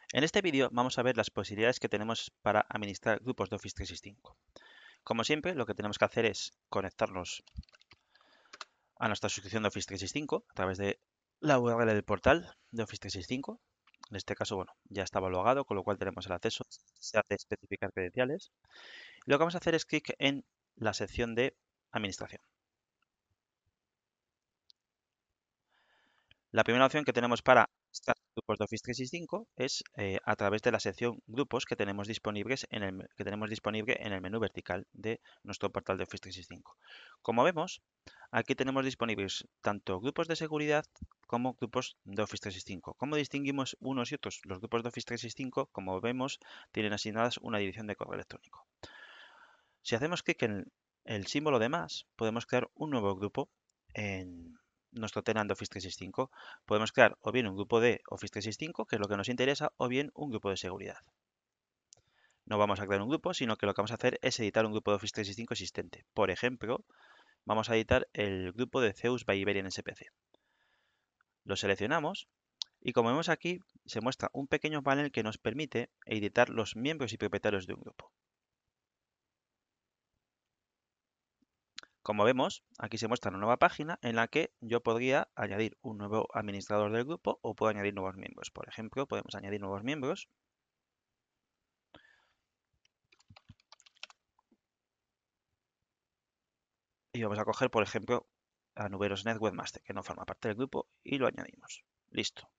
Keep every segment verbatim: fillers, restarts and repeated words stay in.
En este vídeo vamos a ver las posibilidades que tenemos para administrar grupos de Office trescientos sesenta y cinco. Como siempre, lo que tenemos que hacer es conectarnos a nuestra suscripción de Office trescientos sesenta y cinco a través de la U R L del portal de Office trescientos sesenta y cinco. En este caso, bueno, ya estaba logado, con lo cual tenemos el acceso. Se hace especificar credenciales. Y lo que vamos a hacer es clic en la sección de administración. La primera opción que tenemos para administrar grupos de Office trescientos sesenta y cinco es eh, a través de la sección grupos que tenemos disponibles en el, que tenemos disponible en el menú vertical de nuestro portal de Office trescientos sesenta y cinco. Como vemos, aquí tenemos disponibles tanto grupos de seguridad como grupos de Office trescientos sesenta y cinco. ¿Cómo distinguimos unos y otros? Los grupos de Office trescientos sesenta y cinco, como vemos, tienen asignadas una dirección de correo electrónico. Si hacemos clic en el símbolo de más, podemos crear un nuevo grupo en nuestro tenant de Office trescientos sesenta y cinco. Podemos crear o bien un grupo de Office trescientos sesenta y cinco, que es lo que nos interesa, o bien un grupo de seguridad. No vamos a crear un grupo, sino que lo que vamos a hacer es editar un grupo de Office trescientos sesenta y cinco existente. Por ejemplo, vamos a editar el grupo de Zeus by Iberian S P C. Lo seleccionamos y como vemos aquí, se muestra un pequeño panel que nos permite editar los miembros y propietarios de un grupo. Como vemos, aquí se muestra una nueva página en la que yo podría añadir un nuevo administrador del grupo o puedo añadir nuevos miembros. Por ejemplo, podemos añadir nuevos miembros y vamos a coger, por ejemplo, a Nuberosnet Webmaster, que no forma parte del grupo, y lo añadimos. Listo.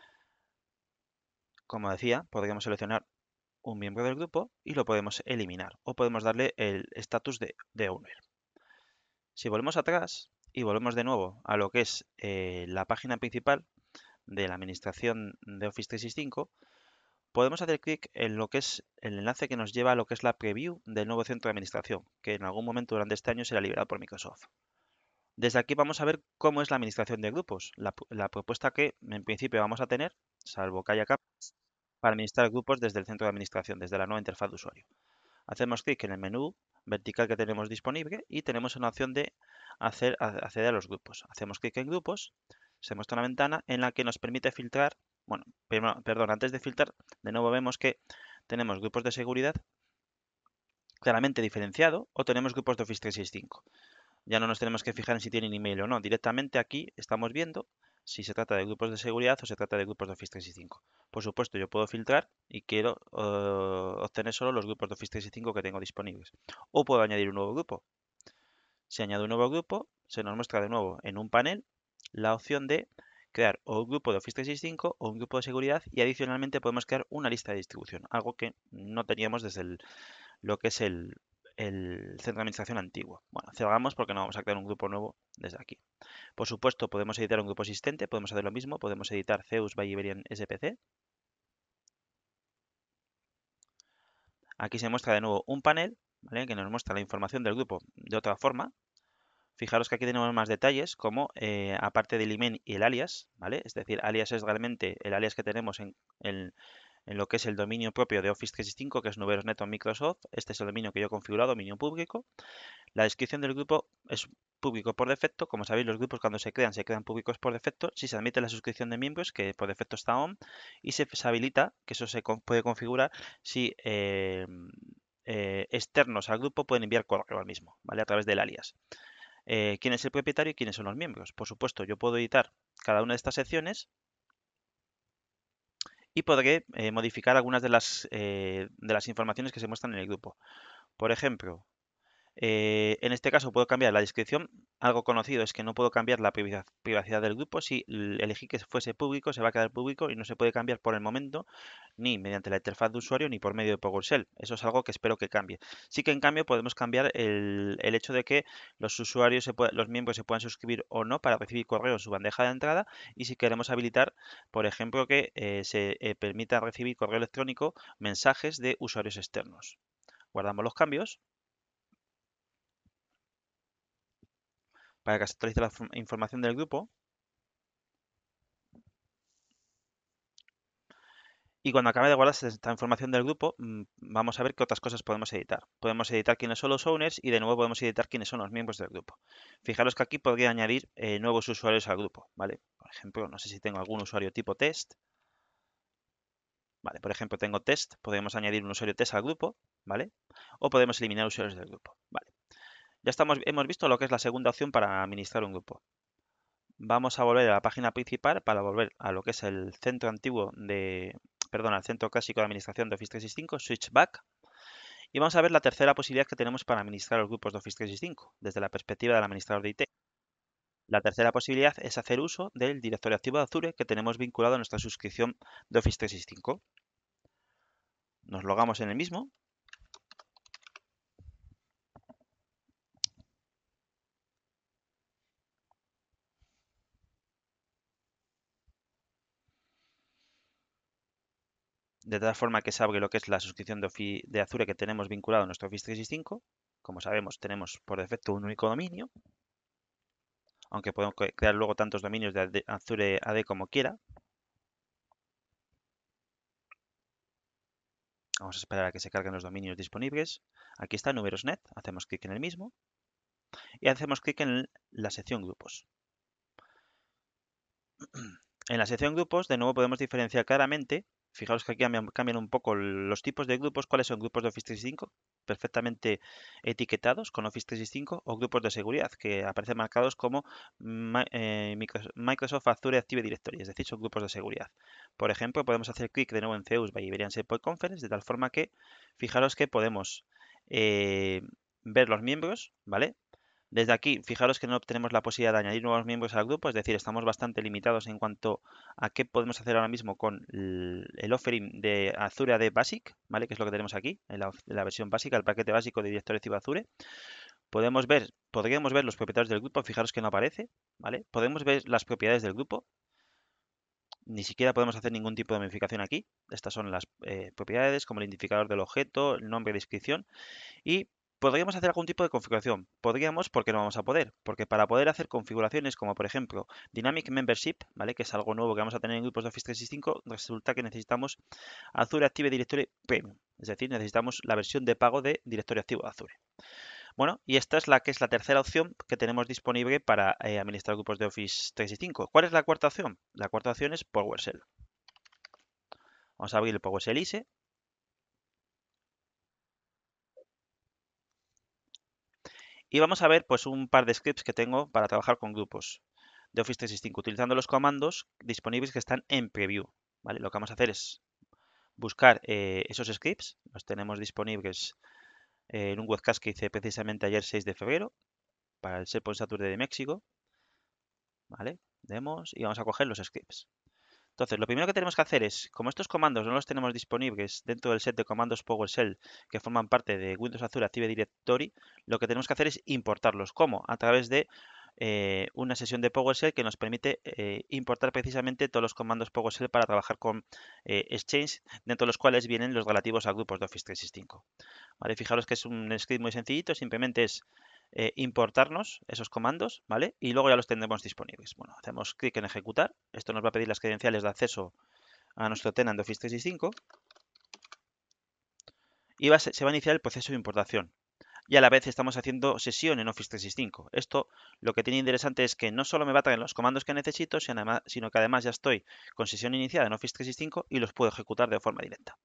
Como decía, podríamos seleccionar un miembro del grupo y lo podemos eliminar o podemos darle el estatus de, de owner. Si volvemos atrás y volvemos de nuevo a lo que es eh, la página principal de la administración de Office trescientos sesenta y cinco, podemos hacer clic en lo que es el enlace que nos lleva a lo que es la preview del nuevo centro de administración, que en algún momento durante este año será liberado por Microsoft. Desde aquí vamos a ver cómo es la administración de grupos, la, la propuesta que en principio vamos a tener, salvo que haya cambios, para administrar grupos desde el centro de administración, desde la nueva interfaz de usuario. Hacemos clic en el menú vertical que tenemos disponible y tenemos una opción de hacer, acceder a los grupos. Hacemos clic en grupos, se muestra una ventana en la que nos permite filtrar, bueno, perdón, antes de filtrar, de nuevo vemos que tenemos grupos de seguridad claramente diferenciado o tenemos grupos de Office trescientos sesenta y cinco. Ya no nos tenemos que fijar en si tienen email o no. Directamente aquí estamos viendo si se trata de grupos de seguridad o se trata de grupos de Office trescientos sesenta y cinco. Por supuesto, yo puedo filtrar y quiero uh, obtener solo los grupos de Office trescientos sesenta y cinco que tengo disponibles. O puedo añadir un nuevo grupo. Si añado un nuevo grupo, se nos muestra de nuevo en un panel la opción de crear o un grupo de Office trescientos sesenta y cinco o un grupo de seguridad y adicionalmente podemos crear una lista de distribución, algo que no teníamos desde el, lo que es el, el centro de administración antiguo. Bueno, cerramos porque no vamos a crear un grupo nuevo desde aquí. Por supuesto, podemos editar un grupo existente, podemos hacer lo mismo, podemos editar Zeus by Iberian S P C. Aquí se muestra de nuevo un panel, ¿vale?, que nos muestra la información del grupo de otra forma. Fijaros que aquí tenemos más detalles, como eh, aparte del email y el alias, ¿vale? Es decir, alias es realmente el alias que tenemos en, en, en lo que es el dominio propio de Office trescientos sesenta y cinco, que es Nuberosnet o Microsoft. Este es el dominio que yo he configurado, dominio público. La descripción del grupo es público por defecto. Como sabéis, los grupos cuando se crean, se crean públicos por defecto. Si se admite la suscripción de miembros, que por defecto está on, y se, se habilita, que eso se con, puede configurar, si eh, eh, externos al grupo pueden enviar correo al mismo, ¿vale? A través del alias. Eh, quién es el propietario y quiénes son los miembros. Por supuesto, yo puedo editar cada una de estas secciones y podré eh, modificar algunas de las, eh, de las informaciones que se muestran en el grupo. Por ejemplo, Eh, en este caso puedo cambiar la descripción. Algo conocido es que no puedo cambiar la privacidad del grupo. Si elegí que fuese público, se va a quedar público y no se puede cambiar por el momento ni mediante la interfaz de usuario ni por medio de PowerShell. Eso es algo que espero que cambie. Sí que en cambio podemos cambiar el, el hecho de que los usuarios, se puede, los miembros se puedan suscribir o no para recibir correo en su bandeja de entrada y si queremos habilitar, por ejemplo, que eh, se eh, permita recibir correo electrónico, mensajes de usuarios externos. Guardamos los cambios para que se actualice la información del grupo. Y cuando acabe de guardarse esta información del grupo, mm, vamos a ver qué otras cosas podemos editar. Podemos editar quiénes son los owners y de nuevo podemos editar quiénes son los miembros del grupo. Fijaros que aquí podría añadir eh, nuevos usuarios al grupo, ¿vale? Por ejemplo, no sé si tengo algún usuario tipo test. Vale, por ejemplo, tengo test, podemos añadir un usuario test al grupo, ¿vale? O podemos eliminar usuarios del grupo, ¿vale? Ya estamos, hemos visto lo que es la segunda opción para administrar un grupo. Vamos a volver a la página principal para volver a lo que es el centro antiguo de, perdón, al centro clásico de administración de Office trescientos sesenta y cinco, Switch Back, y vamos a ver la tercera posibilidad que tenemos para administrar los grupos de Office trescientos sesenta y cinco, desde la perspectiva del administrador de I T. La tercera posibilidad es hacer uso del directorio activo de Azure que tenemos vinculado a nuestra suscripción de Office trescientos sesenta y cinco. Nos logamos en el mismo. De tal forma que se abre lo que es la suscripción de, Office, de Azure que tenemos vinculado a nuestro Office trescientos sesenta y cinco. Como sabemos, tenemos por defecto un único dominio, aunque podemos crear luego tantos dominios de Azure A D como quiera. Vamos a esperar a que se carguen los dominios disponibles. Aquí está Numerosnet, hacemos clic en el mismo y hacemos clic en la sección grupos. En la sección grupos, de nuevo podemos diferenciar claramente. Fijaos que aquí cambian, cambian un poco los tipos de grupos. ¿Cuáles son grupos de Office trescientos sesenta y cinco? Perfectamente etiquetados con Office trescientos sesenta y cinco, o grupos de seguridad que aparecen marcados como eh, Microsoft Azure Active Directory, es decir, son grupos de seguridad. Por ejemplo, podemos hacer clic de nuevo en Zeus by Iberian SharePoint Conference, de tal forma que, fijaros que podemos eh, ver los miembros, ¿vale? Desde aquí, fijaros que no tenemos la posibilidad de añadir nuevos miembros al grupo, es decir, estamos bastante limitados en cuanto a qué podemos hacer ahora mismo con el offering de Azure A D Basic, ¿vale? Que es lo que tenemos aquí, en la, en la versión básica, el paquete básico de directorio activo Azure. Podemos ver, podríamos ver los propietarios del grupo, fijaros que no aparece, ¿vale? Podemos ver las propiedades del grupo, ni siquiera podemos hacer ningún tipo de modificación aquí. Estas son las eh, propiedades, como el identificador del objeto, el nombre de inscripción, y podríamos hacer algún tipo de configuración. Podríamos, porque no vamos a poder, porque para poder hacer configuraciones como por ejemplo Dynamic Membership, ¿vale? Que es algo nuevo que vamos a tener en grupos de Office trescientos sesenta y cinco, resulta que necesitamos Azure Active Directory Premium, es decir, necesitamos la versión de pago de directorio activo de Azure. Bueno, y esta es la que es la tercera opción que tenemos disponible para eh, administrar grupos de Office trescientos sesenta y cinco. ¿Cuál es la cuarta opción? La cuarta opción es PowerShell. Vamos a abrir el PowerShell I S E. Y vamos a ver pues un par de scripts que tengo para trabajar con grupos de Office trescientos sesenta y cinco utilizando los comandos disponibles que están en preview. ¿Vale? Lo que vamos a hacer es buscar eh, esos scripts. Los tenemos disponibles eh, en un webcast que hice precisamente ayer seis de febrero para el SharePoint Saturday de México. ¿Vale? Demos y vamos a coger los scripts. Entonces, lo primero que tenemos que hacer es, como estos comandos no los tenemos disponibles dentro del set de comandos PowerShell que forman parte de Windows Azure Active Directory, lo que tenemos que hacer es importarlos. ¿Cómo? A través de eh, una sesión de PowerShell que nos permite eh, importar precisamente todos los comandos PowerShell para trabajar con eh, Exchange, dentro de los cuales vienen los relativos a grupos de Office trescientos sesenta y cinco. ¿Vale? Fijaros que es un script muy sencillito, simplemente es eh, importarnos esos comandos, ¿vale? Y luego ya los tendremos disponibles. Bueno, hacemos clic en ejecutar. Esto nos va a pedir las credenciales de acceso a nuestro tenant de Office trescientos sesenta y cinco y va a, se va a iniciar el proceso de importación. Y a la vez estamos haciendo sesión en Office trescientos sesenta y cinco. Esto lo que tiene interesante es que no solo me va a traer los comandos que necesito, sino que además ya estoy con sesión iniciada en Office trescientos sesenta y cinco y los puedo ejecutar de forma directa,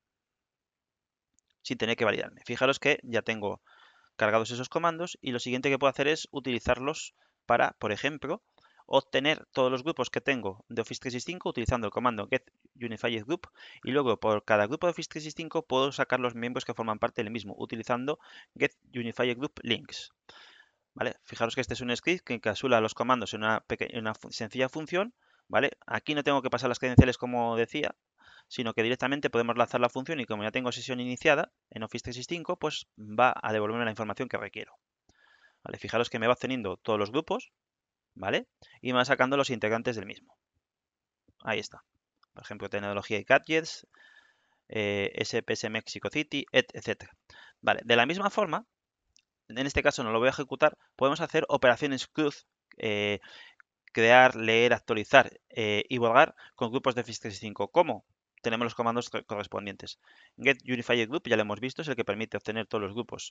sin tener que validarme. Fijaros que ya tengo cargados esos comandos y lo siguiente que puedo hacer es utilizarlos para, por ejemplo, obtener todos los grupos que tengo de Office trescientos sesenta y cinco utilizando el comando get unified group, y luego por cada grupo de Office trescientos sesenta y cinco puedo sacar los miembros que forman parte del mismo utilizando get unified group links. ¿Vale? Fijaros que este es un script que encapsula los comandos en una, en una sencilla función. ¿Vale? Aquí no tengo que pasar las credenciales como decía, sino que directamente podemos lanzar la función y como ya tengo sesión iniciada en Office trescientos sesenta y cinco, pues va a devolverme la información que requiero. ¿Vale? Fijaros que me va obteniendo todos los grupos, ¿vale? Y me va sacando los integrantes del mismo. Ahí está. Por ejemplo, tecnología y gadgets, eh, S P S Mexico City, etcétera. Vale, de la misma forma, en este caso no lo voy a ejecutar, podemos hacer operaciones cruz, eh, crear, leer, actualizar eh, y borrar con grupos de Office trescientos sesenta y cinco. ¿Cómo? Tenemos los comandos correspondientes. Get Unified Group, ya lo hemos visto, es el que permite obtener todos los grupos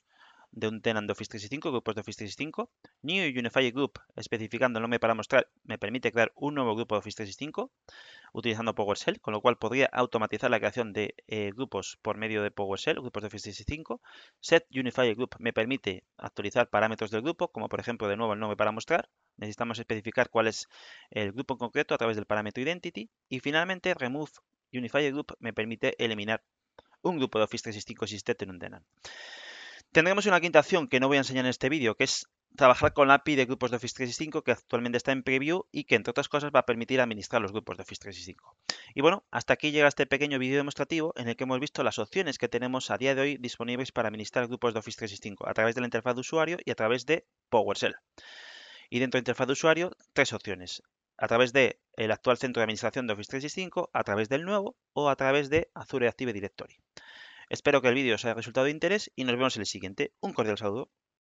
de un tenant de Office trescientos sesenta y cinco, grupos de Office trescientos sesenta y cinco. New Unified Group, especificando el nombre para mostrar, me permite crear un nuevo grupo de Office trescientos sesenta y cinco utilizando PowerShell, con lo cual podría automatizar la creación de eh, grupos por medio de PowerShell, grupos de Office trescientos sesenta y cinco. Set Unified Group me permite actualizar parámetros del grupo, como por ejemplo de nuevo el nombre para mostrar. Necesitamos especificar cuál es el grupo en concreto a través del parámetro Identity. Y finalmente Remove Unified Group me permite eliminar un grupo de Office trescientos sesenta y cinco existente en un tenant. Tendremos una quinta opción que no voy a enseñar en este vídeo, que es trabajar con la A P I de grupos de Office trescientos sesenta y cinco, que actualmente está en preview y que, entre otras cosas, va a permitir administrar los grupos de Office trescientos sesenta y cinco. Y bueno, hasta aquí llega este pequeño vídeo demostrativo en el que hemos visto las opciones que tenemos a día de hoy disponibles para administrar grupos de Office trescientos sesenta y cinco a través de la interfaz de usuario y a través de PowerShell. Y dentro de la interfaz de usuario, tres opciones: a través del actual centro de administración de Office trescientos sesenta y cinco, a través del nuevo o a través de Azure Active Directory. Espero que el vídeo os haya resultado de interés y nos vemos en el siguiente. Un cordial saludo.